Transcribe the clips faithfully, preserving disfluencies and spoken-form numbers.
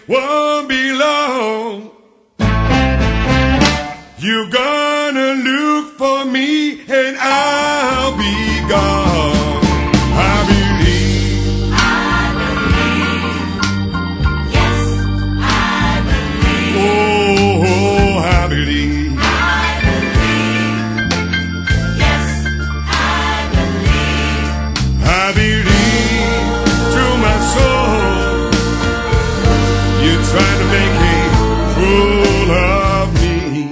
won't be long. You're gonna look for me and I'll be gone. I believe. I believe. Yes, I believe. Oh, oh, I believe. I believe. Yes, I believe. I believe through my soul. You're trying to make a fool of me.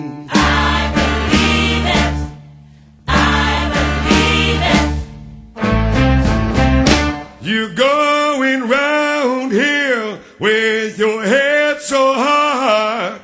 You're going round here with your head so high.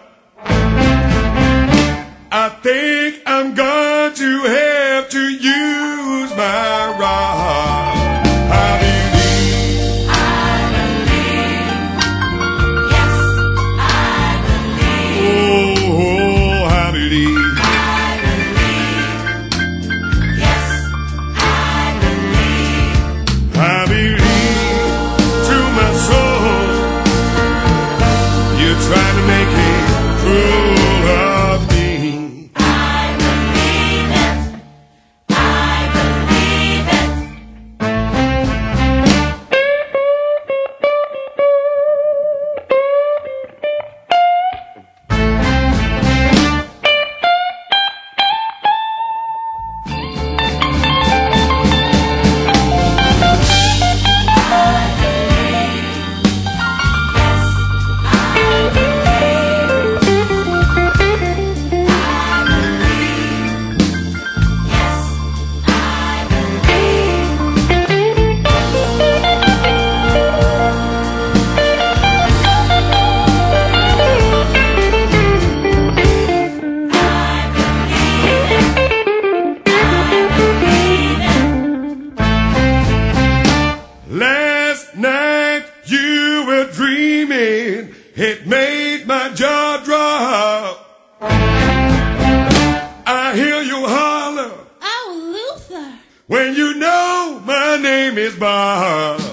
I think I'm going to have to use my rod. I believe. I believe. Yes, I believe. Oh, oh, I believe. I believe. Yes, I believe. I believe through my soul. You're trying to make a fool of me. I believe it. I believe it. Last night you were dreaming, it made my jaw drop. I hear you holler Oh, Luther. when you know my name is Bob.